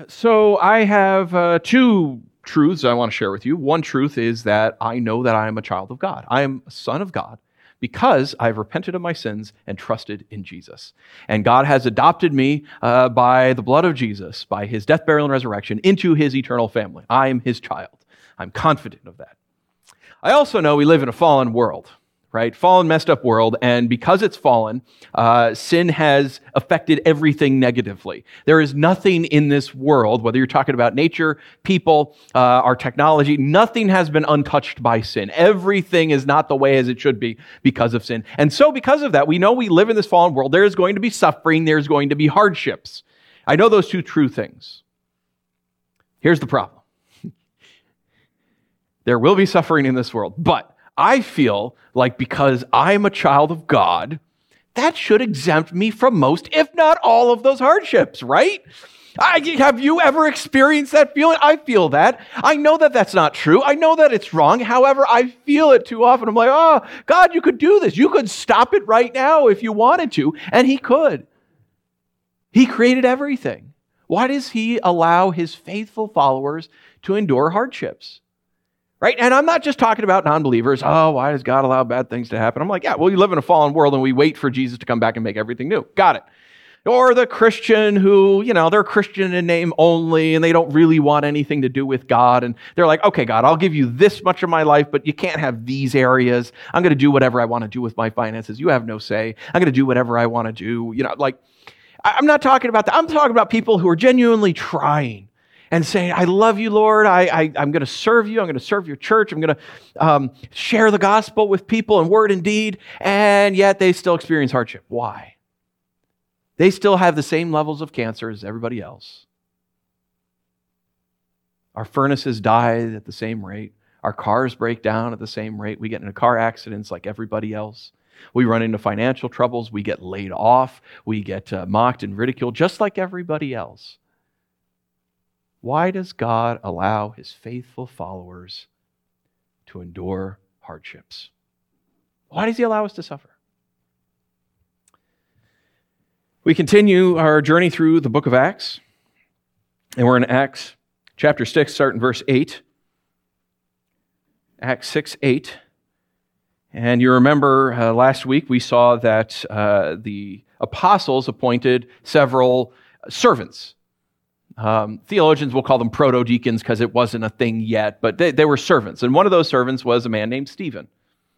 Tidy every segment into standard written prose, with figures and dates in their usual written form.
So I have two truths I want to share with you. One truth is that I know that I am a child of God. I am a son of God because I've repented of my sins and trusted in Jesus. And God has adopted me by the blood of Jesus, by his death, burial, and resurrection, into his eternal family. I am his child. I'm confident of that. I also know we live in a fallen world, right? Fallen, messed up world. And because it's fallen, sin has affected everything negatively. There is nothing in this world, whether you're talking about nature, people, our technology, nothing has been untouched by sin. Everything is not the way as it should be because of sin. And so because of that, we know we live in this fallen world. There is going to be suffering. There's going to be hardships. I know those two true things. Here's the problem. There will be suffering in this world, but I feel like because I'm a child of God, that should exempt me from most, if not all, of those hardships, right? Have you ever experienced that feeling? I feel that. I know that that's not true. I know that it's wrong. However, I feel it too often. I'm like, oh, God, you could do this. You could stop it right now if you wanted to. And he could. He created everything. Why does he allow his faithful followers to endure hardships? Right? And I'm not just talking about non-believers. Oh, why does God allow bad things to happen? I'm like, yeah, well, you live in a fallen world and we wait for Jesus to come back and make everything new. Got it. Or the Christian who, they're Christian in name only and they don't really want anything to do with God. And they're like, okay, God, I'll give you this much of my life, but you can't have these areas. I'm going to do whatever I want to do with my finances. You have no say. I'm going to do whatever I want to do. I'm not talking about that. I'm talking about people who are genuinely trying and saying, I love you, Lord. I'm going to serve you. I'm going to serve your church. I'm going to share the gospel with people in word and deed. And yet they still experience hardship. Why? They still have the same levels of cancer as everybody else. Our furnaces die at the same rate. Our cars break down at the same rate. We get into car accidents like everybody else. We run into financial troubles. We get laid off. We get mocked and ridiculed just like everybody else. Why does God allow his faithful followers to endure hardships? Why does he allow us to suffer? We continue our journey through the book of Acts, and we're in Acts chapter 6, starting verse 8. Acts 6:8. And you remember last week we saw that the apostles appointed several servants. Theologians will call them proto-deacons because it wasn't a thing yet, but they were servants. And one of those servants was a man named Stephen.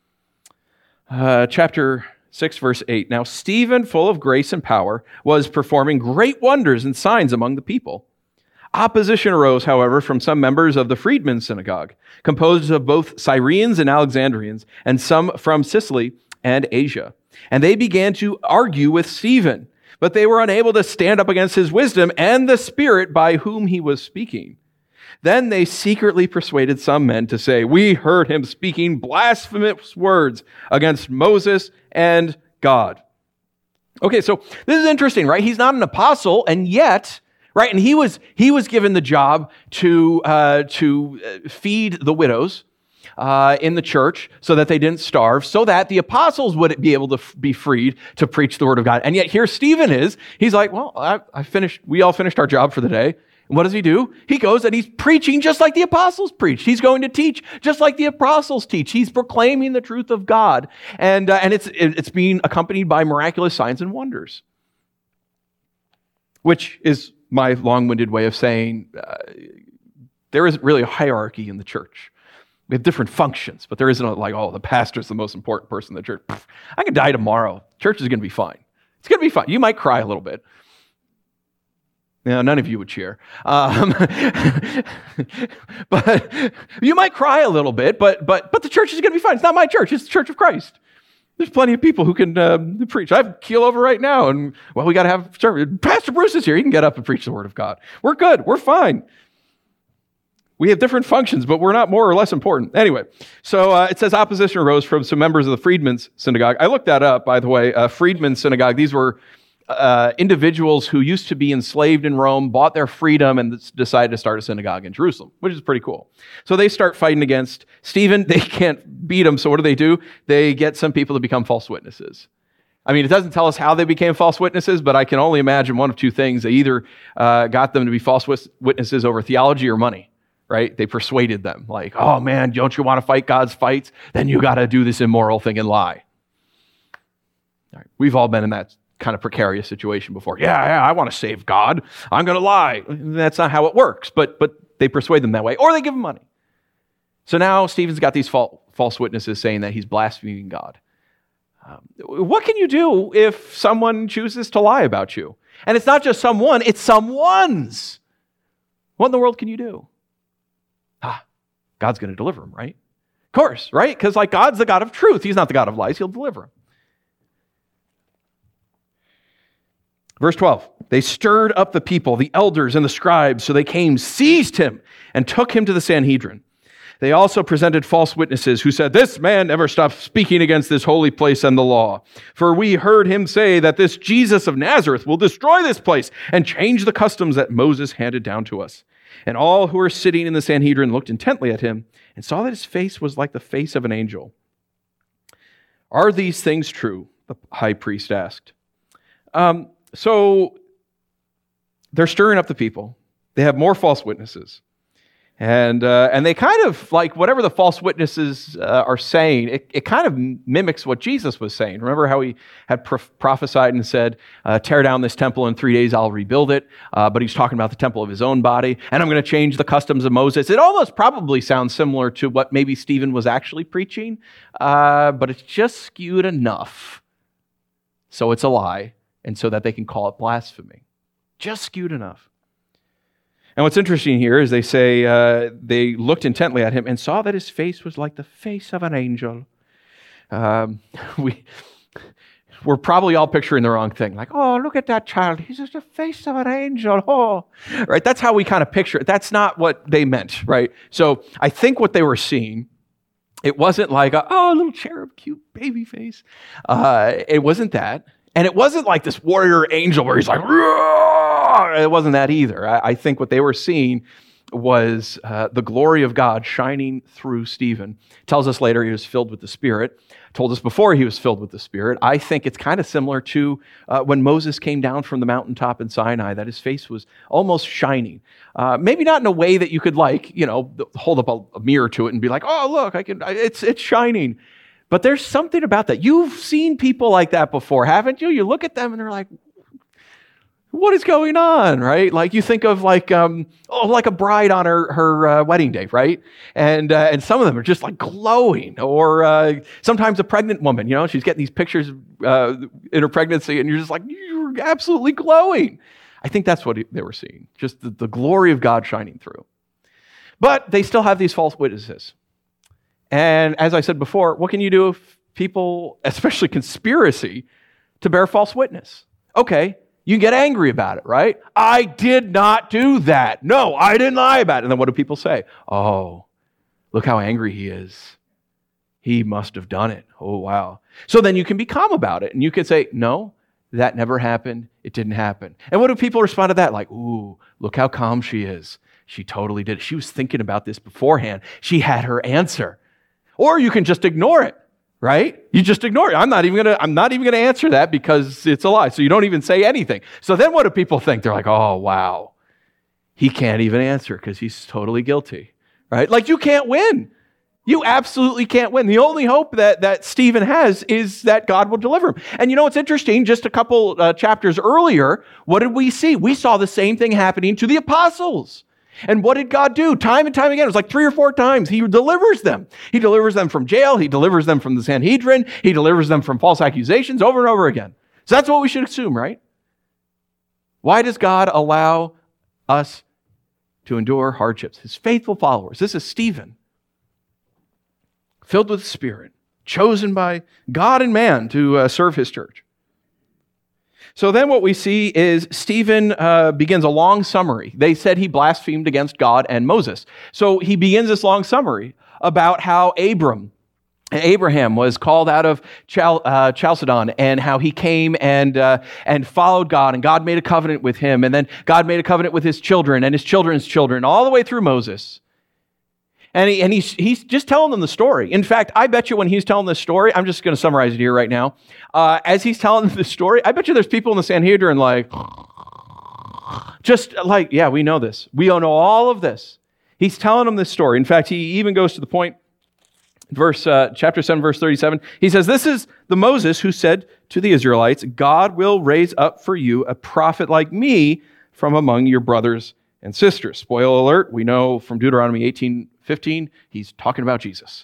Chapter 6, verse 8. Now Stephen, full of grace and power, was performing great wonders and signs among the people. Opposition arose, however, from some members of the freedmen's synagogue, composed of both Syrians and Alexandrians, and some from Sicily and Asia. And they began to argue with Stephen, but they were unable to stand up against his wisdom and the Spirit by whom he was speaking. Then they secretly persuaded some men to say, we heard him speaking blasphemous words against Moses and God. Okay, so this is interesting, right? He's not an apostle, and yet, right, and he was given the job to feed the widows in the church so that they didn't starve, so that the apostles would be able to be freed to preach the word of God. And yet here Stephen is. He's like, well, we all finished our job for the day. And what does he do? He goes and he's preaching just like the apostles preached. He's going to teach just like the apostles teach. He's proclaiming the truth of God. And it's being accompanied by miraculous signs and wonders, which is my long-winded way of saying there isn't really a hierarchy in the church. We have different functions, but there isn't like, oh, the pastor's the most important person in the church. I could die tomorrow. Church is going to be fine. It's going to be fine. You might cry a little bit. Now, none of you would cheer. But you might cry a little bit, but the church is going to be fine. It's not my church. It's the Church of Christ. There's plenty of people who can preach. I have keel over right now, and, well, we got to have service. Pastor Bruce is here. He can get up and preach the Word of God. We're good. We're fine. We have different functions, but we're not more or less important. Anyway, so it says opposition arose from some members of the freedmen's synagogue. I looked that up, by the way. Freedmen's synagogue, these were individuals who used to be enslaved in Rome, bought their freedom, and decided to start a synagogue in Jerusalem, which is pretty cool. So they start fighting against Stephen. They can't beat him, so what do? They get some people to become false witnesses. I mean, it doesn't tell us how they became false witnesses, but I can only imagine one of two things. They either got them to be false witnesses over theology or money, right? They persuaded them, like, oh man, don't you want to fight God's fights? Then you got to do this immoral thing and lie. All right. We've all been in that kind of precarious situation before. Yeah, I want to save God. I'm going to lie. That's not how it works, but they persuade them that way, or they give them money. So now Stephen's got these false witnesses saying that he's blaspheming God. What can you do if someone chooses to lie about you? And it's not just someone, it's someone's. What in the world can you do? God's going to deliver him, right? Of course, right? Because like God's the God of truth. He's not the God of lies. He'll deliver him. Verse 12, they stirred up the people, the elders and the scribes, so they came, seized him, and took him to the Sanhedrin. They also presented false witnesses who said, this man never stopped speaking against this holy place and the law. For we heard him say that this Jesus of Nazareth will destroy this place and change the customs that Moses handed down to us. And all who were sitting in the Sanhedrin looked intently at him and saw that his face was like the face of an angel. Are these things true? The high priest asked. So they're stirring up the people. They have more false witnesses. And they kind of, like whatever the false witnesses are saying, it kind of mimics what Jesus was saying. Remember how he had prophesied and said, tear down this temple in 3 days, I'll rebuild it. But he's talking about the temple of his own body. And I'm going to change the customs of Moses. It almost probably sounds similar to what maybe Stephen was actually preaching. But it's just skewed enough so it's a lie and so that they can call it blasphemy. Just skewed enough. And what's interesting here is they say they looked intently at him and saw that his face was like the face of an angel. We're probably all picturing the wrong thing. Like, oh, look at that child. He's just the face of an angel. Oh, right? That's how we kind of picture it. That's not what they meant, right? So I think what they were seeing, it wasn't like, a little cherub, cute baby face. It wasn't that. And it wasn't like this warrior angel where he's like, roar! It wasn't that either. I think what they were seeing was the glory of God shining through Stephen. It tells us later he was filled with the Spirit. Told us before he was filled with the Spirit. I think it's kind of similar to when Moses came down from the mountaintop in Sinai, that his face was almost shining. Maybe not in a way that you could hold up a mirror to it and be like, oh, look, it's shining. But there's something about that. You've seen people like that before, haven't you? You look at them and they're like, what is going on, right? Like you think of like a bride on her wedding day, right? And some of them are just like glowing, or sometimes a pregnant woman, she's getting these pictures in her pregnancy, and you're just like, you're absolutely glowing. I think that's what they were seeing, just the glory of God shining through. But they still have these false witnesses. And as I said before, what can you do if people, especially conspiracy, to bear false witness? Okay. You can get angry about it, right? I did not do that. No, I didn't lie about it. And then what do people say? Oh, look how angry he is. He must have done it. Oh, wow. So then you can be calm about it. And you can say, no, that never happened. It didn't happen. And what do people respond to that? Like, ooh, look how calm she is. She totally did it. She was thinking about this beforehand. She had her answer. Or you can just ignore it. Right? You just ignore it. I'm not even gonna answer that because it's a lie. So you don't even say anything. So then what do people think? They're like, oh, wow. He can't even answer because he's totally guilty. Right? Like you can't win. You absolutely can't win. The only hope that Stephen has is that God will deliver him. And what's interesting? Just a couple chapters earlier, what did we see? We saw the same thing happening to the apostles. And what did God do? Time and time again. It was like 3 or 4 times. He delivers them. He delivers them from jail. He delivers them from the Sanhedrin. He delivers them from false accusations over and over again. So that's what we should assume, right? Why does God allow us to endure hardships? His faithful followers. This is Stephen, filled with the Spirit, chosen by God and man to serve his church. So then what we see is Stephen begins a long summary. They said he blasphemed against God and Moses. So he begins this long summary about how Abraham was called out of Chalcedon, and how he came and followed God, and God made a covenant with him, and then God made a covenant with his children and his children's children, all the way through Moses. And he's just telling them the story. In fact, I bet you when he's telling this story, I'm just going to summarize it here right now. As he's telling them the story, I bet you there's people in the Sanhedrin like, just like, yeah, we know this. We know all of this. He's telling them this story. In fact, he even goes to the point, chapter 7, verse 37. He says, this is the Moses who said to the Israelites, God will raise up for you a prophet like me from among your brothers and sisters. Spoiler alert, we know from Deuteronomy 18:15, he's talking about Jesus.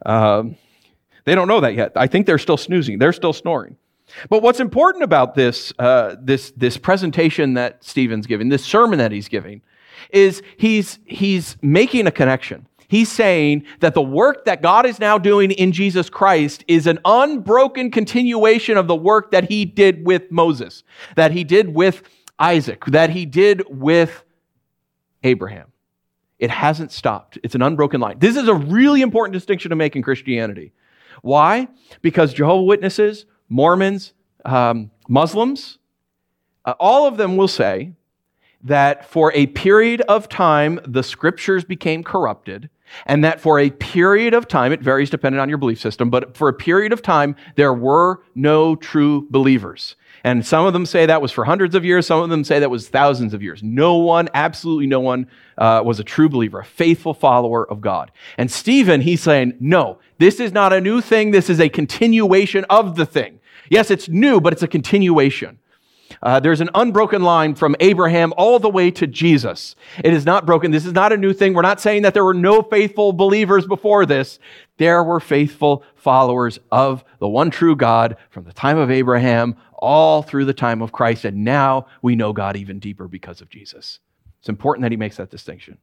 They don't know that yet. I think they're still snoozing. They're still snoring. But what's important about this presentation that Stephen's giving, this sermon that he's giving, is he's making a connection. He's saying that the work that God is now doing in Jesus Christ is an unbroken continuation of the work that he did with Moses, that he did with Isaac, that he did with Abraham. It hasn't stopped. It's an unbroken line. This is a really important distinction to make in Christianity. Why? Because Jehovah's Witnesses, Mormons, Muslims, all of them will say that for a period of time, the scriptures became corrupted, and that for a period of time, it varies depending on your belief system, but for a period of time, there were no true believers. And some of them say that was for hundreds of years. Some of them say that was thousands of years. No one, absolutely no one, was a true believer, a faithful follower of God. And Stephen, he's saying, no, this is not a new thing. This is a continuation of the thing. Yes, it's new, but it's a continuation. There's an unbroken line from Abraham all the way to Jesus. It is not broken. This is not a new thing. We're not saying that there were no faithful believers before this. There were faithful followers of the one true God from the time of Abraham all through the time of Christ. And now we know God even deeper because of Jesus. It's important that he makes that distinction.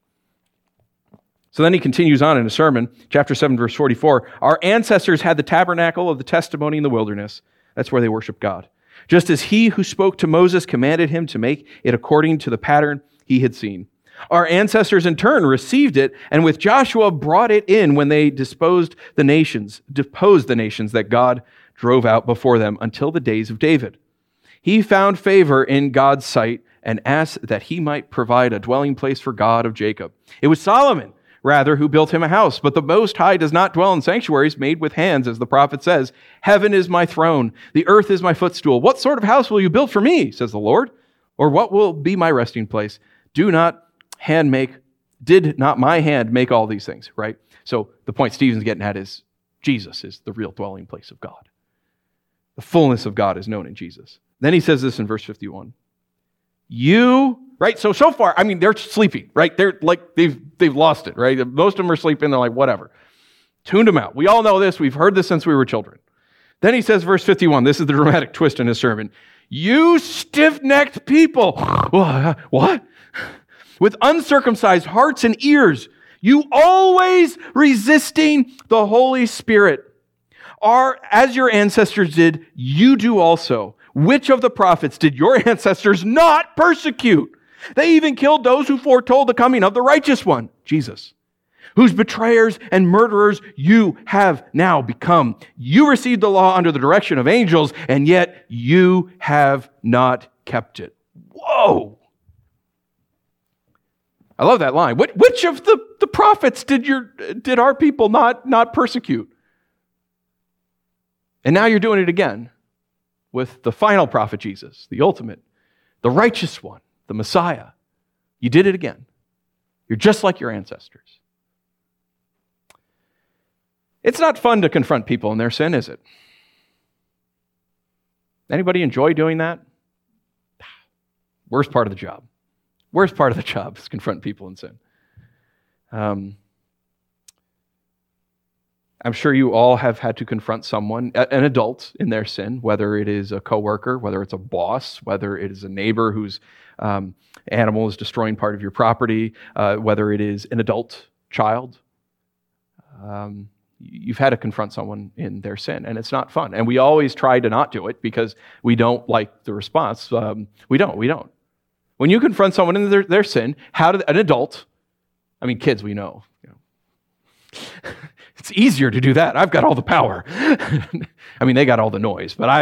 So then he continues on in a sermon, chapter 7, verse 44. Our ancestors had the tabernacle of the testimony in the wilderness. That's where they worship God. Just as he who spoke to Moses commanded him to make it according to the pattern he had seen. Our ancestors in turn received it, and with Joshua brought it in when they deposed the nations that God drove out before them until the days of David. He found favor in God's sight and asked that he might provide a dwelling place for God of Jacob. It was Solomon, rather, who built him a house. But the Most High does not dwell in sanctuaries made with hands, as the prophet says, heaven is my throne, the earth is my footstool. What sort of house will you build for me, says the Lord? Or what will be my resting place? Did not my hand make all these things, right? So the point Stephen's getting at is Jesus is the real dwelling place of God. The fullness of God is known in Jesus. Then he says this in verse 51. Right? So far, I mean, they're sleeping, right? They're like, they've lost it, right? Most of them are sleeping. They're like, whatever. Tuned them out. We all know this. We've heard this since we were children. Then he says, verse 51, this is the dramatic twist in his sermon. You stiff-necked people. What? With uncircumcised hearts and ears, you always resisting the Holy Spirit. As your ancestors did, you do also. Which of the prophets did your ancestors not persecute? They even killed those who foretold the coming of the righteous one, Jesus, whose betrayers and murderers you have now become. You received the law under the direction of angels, and yet you have not kept it. Whoa! I love that line. Which of the prophets did our people not persecute? And now you're doing it again with the final prophet Jesus, the ultimate, the righteous one, the Messiah. You did it again. You're just like your ancestors. It's not fun to confront people in their sin, is it? Anybody enjoy doing that? Worst part of the job. Worst part of the job is confront people in sin. I'm sure you all have had to confront someone, an adult, in their sin, whether it is a coworker, whether it's a boss, whether it is a neighbor whose animal is destroying part of your property, whether it is an adult child. You've had to confront someone in their sin, and it's not fun. And we always try to not do it because we don't like the response. We don't. When you confront someone in their sin, an adult, I mean, kids, we know. It's easier to do that. I've got all the power. I mean, they got all the noise, but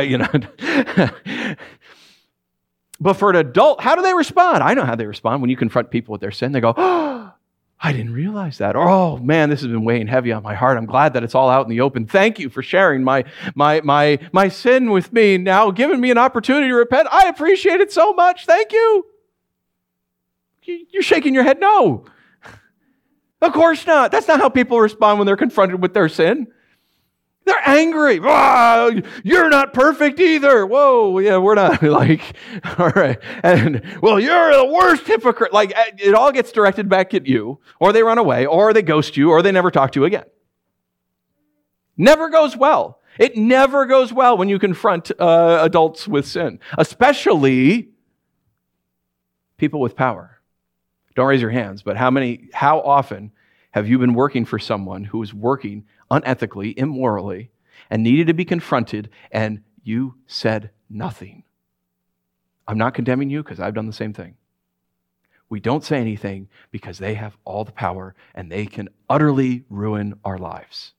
But for an adult, how do they respond? I know how they respond when you confront people with their sin. They go, oh, I didn't realize that. Oh man, this has been weighing heavy on my heart. I'm glad that it's all out in the open. Thank you for sharing my sin with me, now giving me an opportunity to repent. I appreciate it so much. Thank you. You're shaking your head. No. Of course not. That's not how people respond when they're confronted with their sin. They're angry. Ah, you're not perfect either. Whoa, yeah, we're not. Like, all right. And, well, you're the worst hypocrite. Like, it all gets directed back at you, or they run away, or they ghost you, or they never talk to you again. Never goes well. It never goes well when you confront adults with sin, especially people with power. Don't raise your hands, but how often have you been working for someone who is working unethically, immorally, and needed to be confronted, and you said nothing? I'm not condemning you because I've done the same thing. We don't say anything because they have all the power and they can utterly ruin our lives.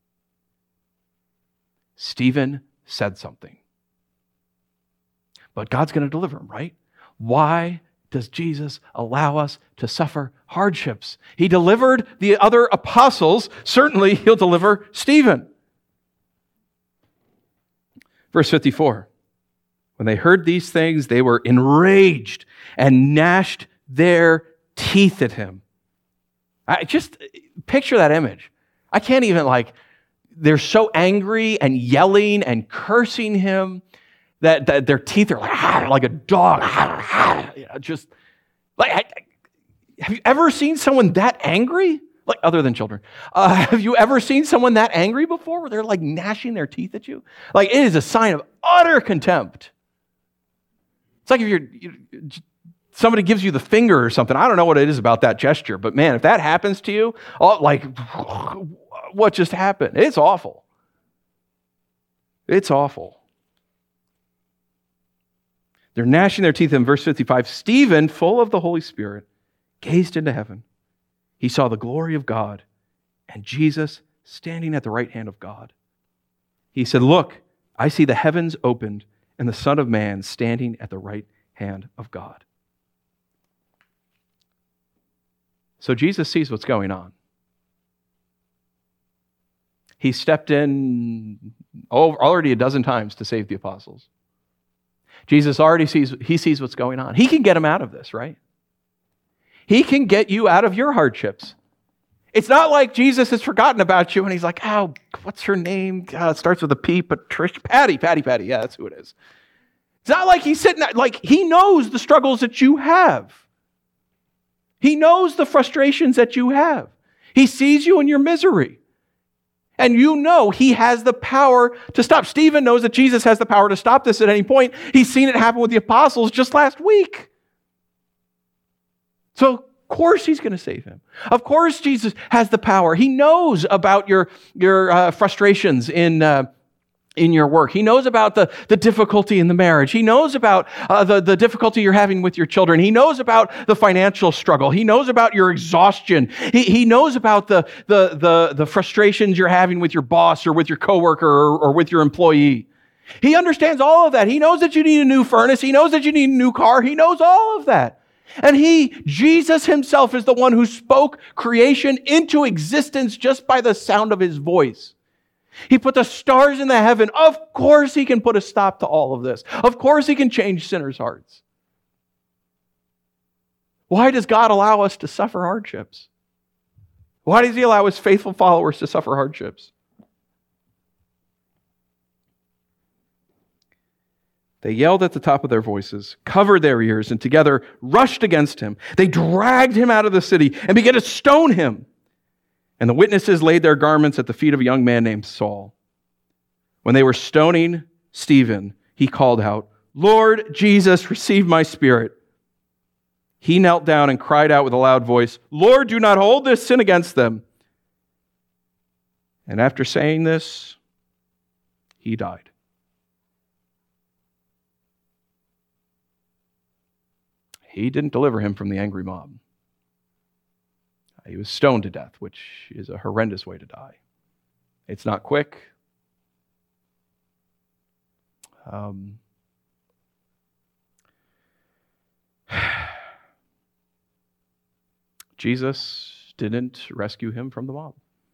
Stephen said something. But God's going to deliver him, right? Why does Jesus allow us to suffer hardships? He delivered the other apostles. Certainly, he'll deliver Stephen. Verse 54. When they heard these things, they were enraged and gnashed their teeth at him. I just picture that image. I can't even they're so angry and yelling and cursing him that their teeth are like a dog. Just have you ever seen someone that angry? Like, other than children, have you ever seen someone that angry before, where they're like gnashing their teeth at you? Like, it is a sign of utter contempt. It's like if somebody gives you the finger or something. I don't know what it is about that gesture, but man, if that happens to you, what just happened? It's awful. It's awful. They're gnashing their teeth in verse 55. Stephen, full of the Holy Spirit, gazed into heaven. He saw the glory of God and Jesus standing at the right hand of God. He said, "Look, I see the heavens opened and the Son of Man standing at the right hand of God." So Jesus sees what's going on. He stepped in already a dozen times to save the apostles. Jesus already sees what's going on. He can get them out of this, right? He can get you out of your hardships. It's not like Jesus has forgotten about you and he's like, oh, what's her name? It starts with a P, Patricia, Patty. Yeah, that's who it is. It's not like he's sitting there, he knows the struggles that you have. He knows the frustrations that you have. He sees you in your misery. And you know he has the power to stop. Stephen knows that Jesus has the power to stop this at any point. He's seen it happen with the apostles just last week. So, of course he's going to save him. Of course Jesus has the power. He knows about your frustrations in your work. He knows about the difficulty in the marriage. He knows about the difficulty you're having with your children. He knows about the financial struggle. He knows about your exhaustion. He knows about the frustrations you're having with your boss or with your coworker or with your employee. He understands all of that. He knows that you need a new furnace. He knows that you need a new car. He knows all of that. And Jesus himself, is the one who spoke creation into existence just by the sound of his voice. He put the stars in the heaven. Of course he can put a stop to all of this. Of course he can change sinners' hearts. Why does God allow us to suffer hardships? Why does he allow his faithful followers to suffer hardships? They yelled at the top of their voices, covered their ears, and together rushed against him. They dragged him out of the city and began to stone him. And the witnesses laid their garments at the feet of a young man named Saul. When they were stoning Stephen, he called out, "Lord Jesus, receive my spirit." He knelt down and cried out with a loud voice, "Lord, do not hold this sin against them." And after saying this, he died. He didn't deliver him from the angry mob. He was stoned to death, which is a horrendous way to die. It's not quick. Jesus didn't rescue him from the mob.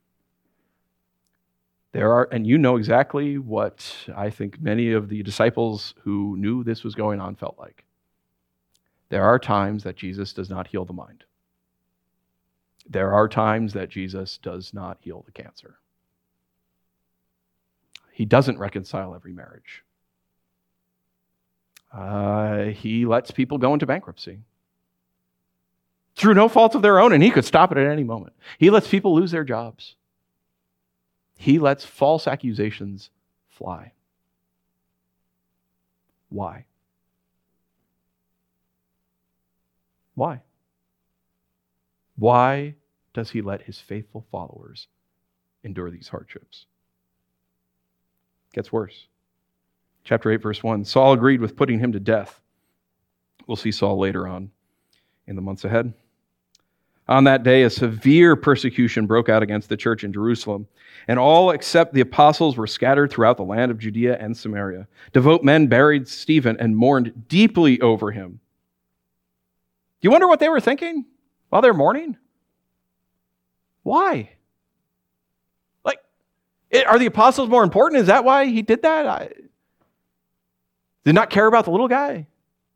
And you know exactly what I think many of the disciples who knew this was going on felt like. There are times that Jesus does not heal the mind. There are times that Jesus does not heal the cancer. He doesn't reconcile every marriage. He lets people go into bankruptcy through no fault of their own, and he could stop it at any moment. He lets people lose their jobs. He lets false accusations fly. Why? Why? Why does he let his faithful followers endure these hardships? It gets worse. Chapter 8, verse 1, Saul agreed with putting him to death. We'll see Saul later on in the months ahead. On that day, a severe persecution broke out against the church in Jerusalem, and all except the apostles were scattered throughout the land of Judea and Samaria. Devout men buried Stephen and mourned deeply over him. Do you wonder what they were thinking while they're mourning? Why? Are the apostles more important? Is that why he did that? Did not care about the little guy?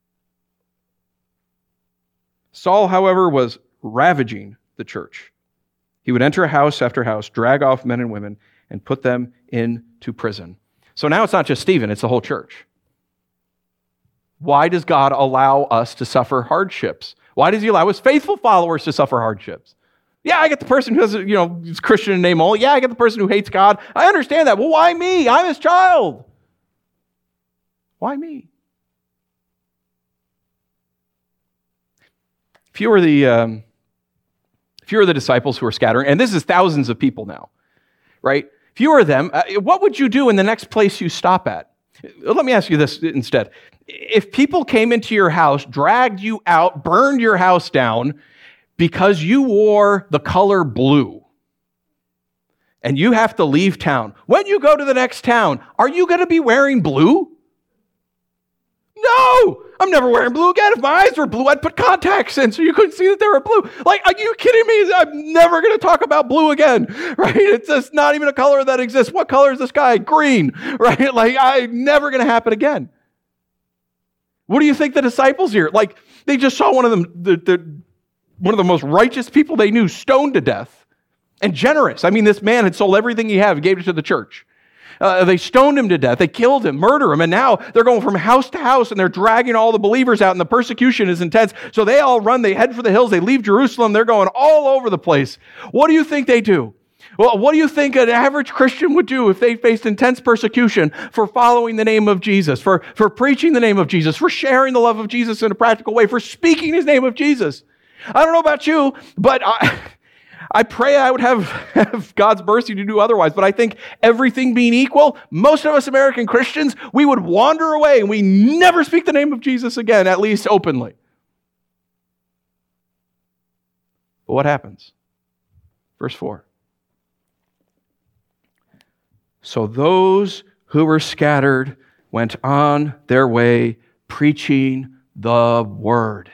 Saul, however, was ravaging the church. He would enter house after house, drag off men and women, and put them into prison. So now it's not just Stephen, it's the whole church. Why does God allow us to suffer hardships? Why does he allow his faithful followers to suffer hardships? Yeah, I get the person who is Christian in name only. Yeah, I get the person who hates God. I understand that. Well, why me? I'm his child. Why me? If you were the disciples who are scattering, and this is thousands of people now, right? If you were them, what would you do in the next place you stop at? Let me ask you this instead. If people came into your house, dragged you out, burned your house down because you wore the color blue, and you have to leave town, when you go to the next town, are you going to be wearing blue? No! I'm never wearing blue again. If my eyes were blue, I'd put contacts in so you couldn't see that they were blue. Are you kidding me? I'm never going to talk about blue again, right? It's just not even a color that exists. What color is the sky? Green, right? I'm never going to happen again. What do you think the disciples here? They just saw one of them, one of the most righteous people they knew stoned to death, and generous. I mean, this man had sold everything he had and gave it to the church. They stoned him to death. They killed him, murdered him, and now they're going from house to house, and they're dragging all the believers out, and the persecution is intense. So they all run. They head for the hills. They leave Jerusalem. They're going all over the place. What do you think they do? Well, what do you think an average Christian would do if they faced intense persecution for following the name of Jesus, for preaching the name of Jesus, for sharing the love of Jesus in a practical way, for speaking his name of Jesus? I don't know about you, but I pray I would have God's mercy to do otherwise. But I think everything being equal, most of us American Christians, we would wander away and we never speak the name of Jesus again, at least openly. But what happens? Verse 4. So those who were scattered went on their way preaching the word.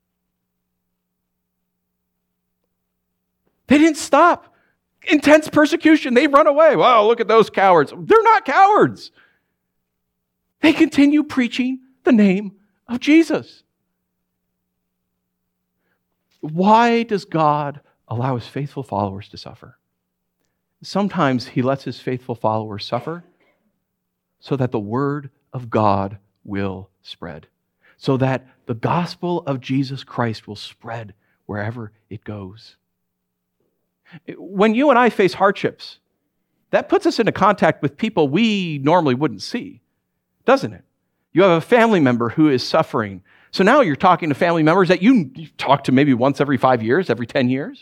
They didn't stop. Intense persecution. They run away. Wow, look at those cowards. They're not cowards. They continue preaching the name of Jesus. Why does God allow his faithful followers to suffer? Sometimes he lets his faithful followers suffer so that the word of God will spread, so that the gospel of Jesus Christ will spread wherever it goes. When you and I face hardships, that puts us into contact with people we normally wouldn't see, doesn't it? You have a family member who is suffering. So now you're talking to family members that you talk to maybe once every 5 years, every 10 years.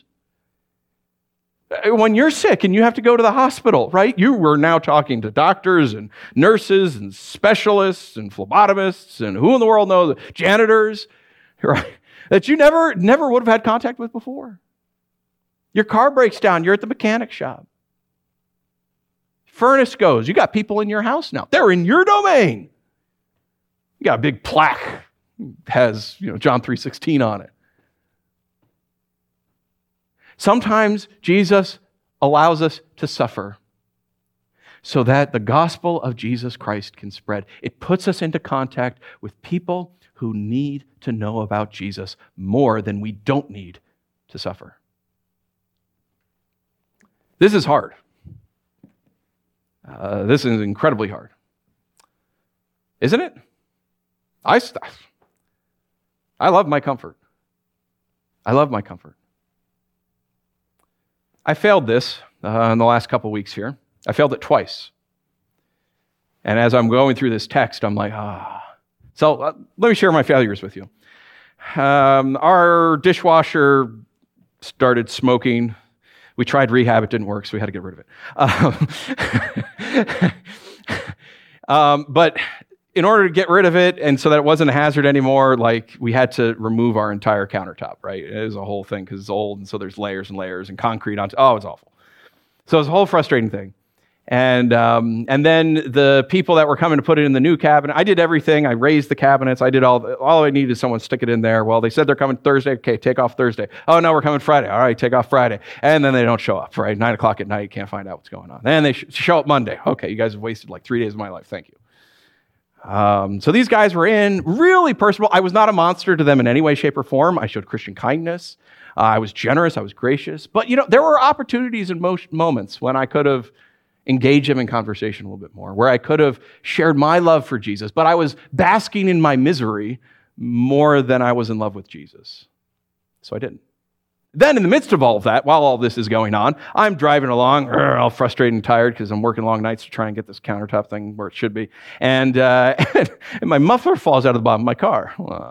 When you're sick and you have to go to the hospital, right? You were now talking to doctors and nurses and specialists and phlebotomists and who in the world knows, janitors, right? That you never would have had contact with before. Your car breaks down, you're at the mechanic shop. Furnace goes, you got people in your house now. They're in your domain. You got a big plaque, has John 3:16 on it. Sometimes Jesus allows us to suffer so that the gospel of Jesus Christ can spread. It puts us into contact with people who need to know about Jesus more than we don't need to suffer. This is hard. This is incredibly hard. Isn't it? I love my comfort. I love my comfort. I failed this in the last couple weeks here. I failed it twice. And as I'm going through this text, I'm like, So let me share my failures with you. Our dishwasher started smoking. We tried rehab. It didn't work, so we had to get rid of it. But in order to get rid of it, and so that it wasn't a hazard anymore, we had to remove our entire countertop, right? It was a whole thing because it's old, and so there's layers and layers and concrete on. It's awful. So it was a whole frustrating thing. And then the people that were coming to put it in the new cabinet, I did everything. I raised the cabinets. I did all I needed is someone to stick it in there. Well, they said they're coming Thursday. Okay, take off Thursday. Oh, no, we're coming Friday. All right, take off Friday. And then they don't show up, right? 9 o'clock at night, you can't find out what's going on. Then they show up Monday. Okay, you guys have wasted 3 days of my life. Thank you. So these guys were in, really personable. I was not a monster to them in any way, shape, or form. I showed Christian kindness. I was generous. I was gracious. But, there were opportunities and moments when I could have engaged them in conversation a little bit more, where I could have shared my love for Jesus, but I was basking in my misery more than I was in love with Jesus. So I didn't. Then in the midst of all of that, while all this is going on, I'm driving along, all frustrated and tired because I'm working long nights to try and get this countertop thing where it should be. And, and my muffler falls out of the bottom of my car.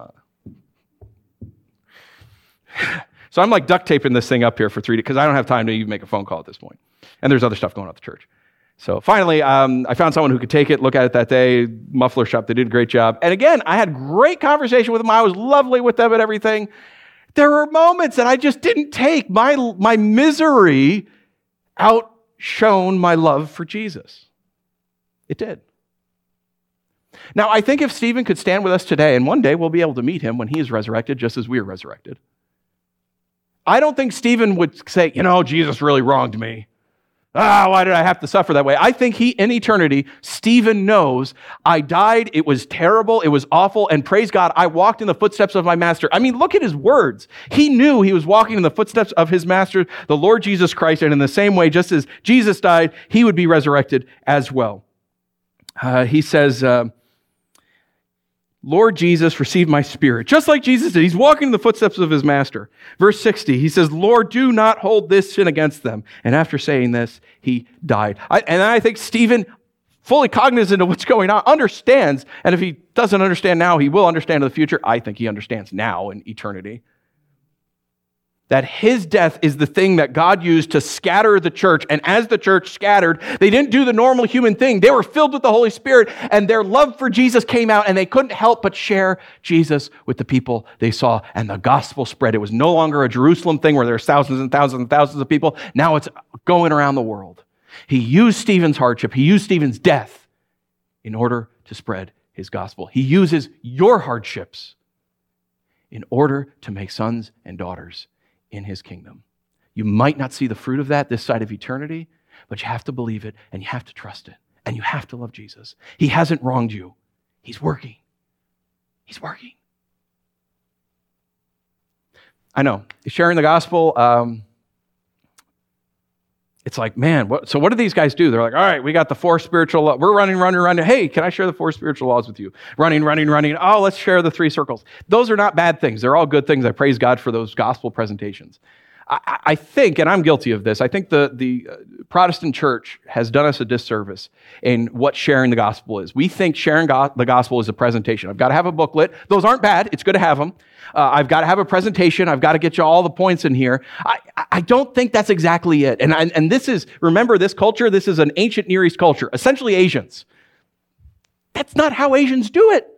So I'm duct taping this thing up here for 3 days because I don't have time to even make a phone call at this point. And there's other stuff going on at the church. So finally, I found someone who could take it, look at it that day, muffler shop. They did a great job. And again, I had great conversation with them. I was lovely with them and everything. There were moments that I just didn't take. My misery outshone my love for Jesus. It did. Now, I think if Stephen could stand with us today, and one day we'll be able to meet him when he is resurrected, just as we are resurrected, I don't think Stephen would say, Jesus really wronged me. Why did I have to suffer that way? I think in eternity, Stephen knows I died, it was terrible, it was awful, and praise God, I walked in the footsteps of my master. I mean, look at his words. He knew he was walking in the footsteps of his master, the Lord Jesus Christ, and in the same way, just as Jesus died, he would be resurrected as well. He says, Lord Jesus, receive my spirit. Just like Jesus did. He's walking in the footsteps of his master. Verse 60, he says, Lord, do not hold this sin against them. And after saying this, he died. I think Stephen, fully cognizant of what's going on, understands. And if he doesn't understand now, he will understand in the future. I think he understands now in eternity. That his death is the thing that God used to scatter the church. And as the church scattered, they didn't do the normal human thing. They were filled with the Holy Spirit, and their love for Jesus came out, and they couldn't help but share Jesus with the people they saw. And the gospel spread. It was no longer a Jerusalem thing where there's thousands and thousands and thousands of people. Now it's going around the world. He used Stephen's hardship. He used Stephen's death in order to spread his gospel. He uses your hardships in order to make sons and daughters in his kingdom. You might not see the fruit of that this side of eternity, but you have to believe it, and you have to trust it, and you have to love Jesus. He hasn't wronged you. He's working. He's working. I know. Sharing the gospel, it's like, man, what do these guys do? They're like, all right, we got the 4 spiritual laws. We're running. Hey, can I share the 4 spiritual laws with you? Running. Oh, let's share the 3 circles. Those are not bad things. They're all good things. I praise God for those gospel presentations. I think, and I'm guilty of this, I think the Protestant church has done us a disservice in what sharing the gospel is. We think sharing the gospel is a presentation. I've got to have a booklet. Those aren't bad. It's good to have them. I've got to have a presentation. I've got to get you all the points in here. I don't think that's exactly it. And this is, remember this culture, this is an ancient Near East culture, essentially Asians. That's not how Asians do it.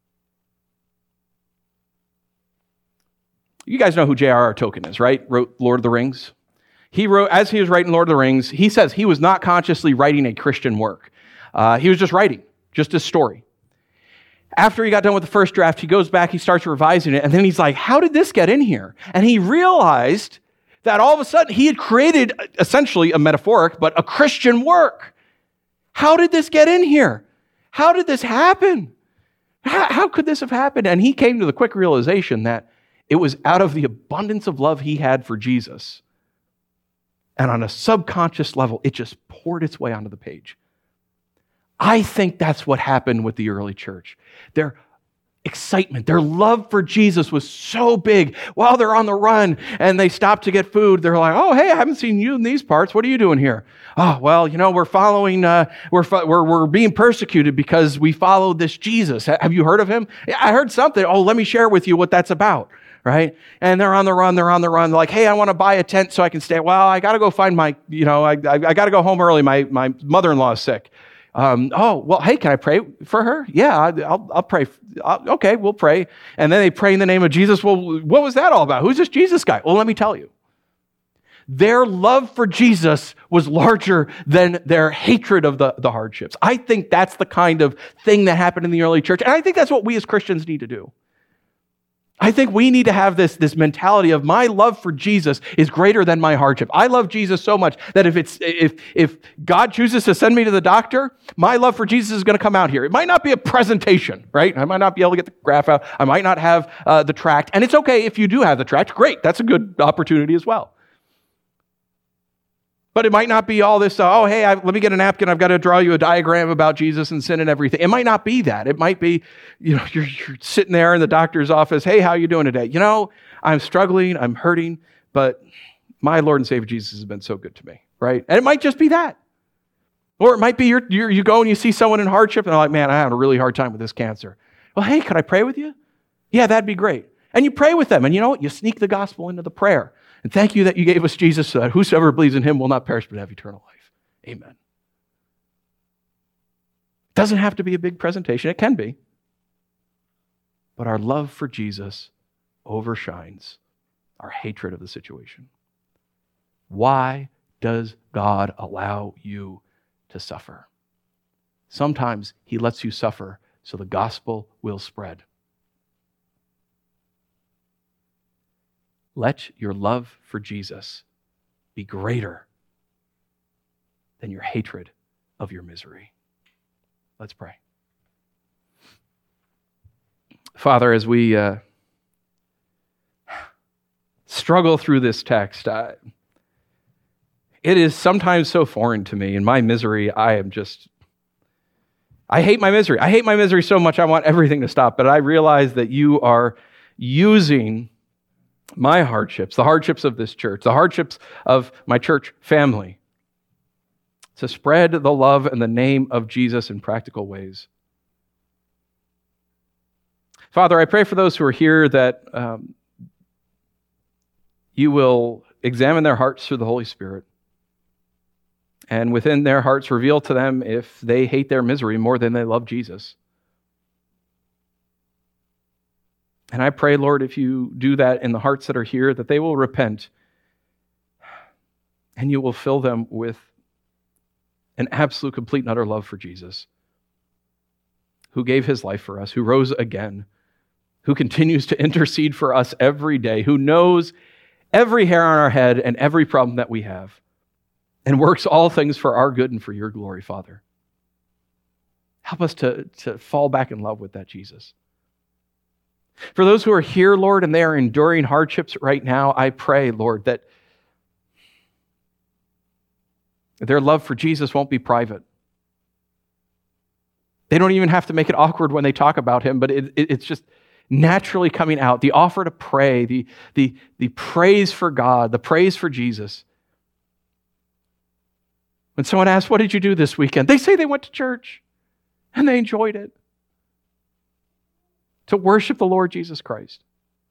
You guys know who J.R.R. Tolkien is, right? Wrote Lord of the Rings. As he was writing Lord of the Rings, he says he was not consciously writing a Christian work. He was just writing, just a story. After he got done with the first draft, he goes back, he starts revising it, and then he's like, how did this get in here? And he realized that all of a sudden he had created essentially a metaphoric, but a Christian work. How did this get in here? How did this happen? How could this have happened? And he came to the quick realization that it was out of the abundance of love he had for Jesus. And on a subconscious level, it just poured its way onto the page. I think that's what happened with the early church. Their excitement, their love for Jesus was so big. While they're on the run and they stop to get food, they're like, "Oh, hey, I haven't seen you in these parts. What are you doing here?" "Oh, well, we're following. We're being persecuted because we followed this Jesus. Have you heard of him?" "Yeah, I heard something." "Oh, let me share with you what that's about." Right? And they're on the run. They're like, "Hey, I want to buy a tent so I can stay." "Well, I got to go find my. I got to go home early. My mother-in-law is sick." "Oh, well, hey, can I pray for her?" "Yeah, I'll pray." "Okay, we'll pray." And then they pray in the name of Jesus. "Well, what was that all about? Who's this Jesus guy?" "Well, let me tell you. Their love for Jesus was larger than their hatred of the hardships." I think that's the kind of thing that happened in the early church. And I think that's what we as Christians need to do. I think we need to have this mentality of my love for Jesus is greater than my hardship. I love Jesus so much that if God chooses to send me to the doctor, my love for Jesus is going to come out here. It might not be a presentation, right? I might not be able to get the graph out. I might not have the tract. And it's okay if you do have the tract. Great. That's a good opportunity as well. But it might not be all this, let me get a napkin. I've got to draw you a diagram about Jesus and sin and everything. It might not be that. It might be, you're sitting there in the doctor's office. "Hey, how are you doing today?" "I'm struggling. I'm hurting. But my Lord and Savior Jesus has been so good to me," right? And it might just be that. Or it might be you go and you see someone in hardship and they're like, "Man, I have a really hard time with this cancer." "Well, hey, could I pray with you?" "Yeah, that'd be great." And you pray with them. And you know what? You sneak the gospel into the prayer. "And thank you that you gave us Jesus so that whosoever believes in him will not perish but have eternal life." Amen. It doesn't have to be a big presentation. It can be. But our love for Jesus overshines our hatred of the situation. Why does God allow you to suffer? Sometimes he lets you suffer so the gospel will spread. Let your love for Jesus be greater than your hatred of your misery. Let's pray. Father, as we struggle through this text, it is sometimes so foreign to me. In my misery, I hate my misery. I hate my misery so much I want everything to stop. But I realize that you are using my hardships, the hardships of this church, the hardships of my church family, to spread the love and the name of Jesus in practical ways. Father, I pray for those who are here that you will examine their hearts through the Holy Spirit, and within their hearts reveal to them if they hate their misery more than they love Jesus. And I pray, Lord, if you do that in the hearts that are here, that they will repent and you will fill them with an absolute, complete, and utter love for Jesus, who gave his life for us, who rose again, who continues to intercede for us every day, who knows every hair on our head and every problem that we have, and works all things for our good and for your glory, Father. Help us to fall back in love with that Jesus. For those who are here, Lord, and they are enduring hardships right now, I pray, Lord, that their love for Jesus won't be private. They don't even have to make it awkward when they talk about him, but it's just naturally coming out. The offer to pray, the praise for God, the praise for Jesus. When someone asks, "What did you do this weekend?" they say they went to church and they enjoyed it. To worship the Lord Jesus Christ.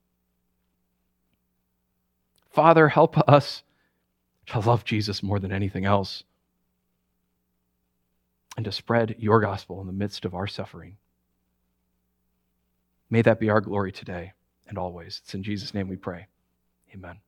Father, help us to love Jesus more than anything else and to spread your gospel in the midst of our suffering. May that be our glory today and always. It's in Jesus' name we pray. Amen.